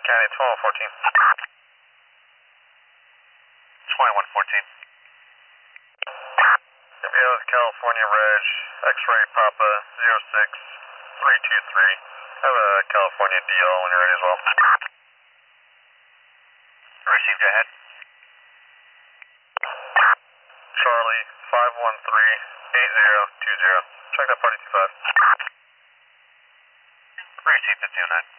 County 2114. 2114. Is California Reg, X-ray Papa 06323. Have a California DL when you're ready as well. Received, go ahead. Charlie 513-8020. Check that party 25. Received at 209.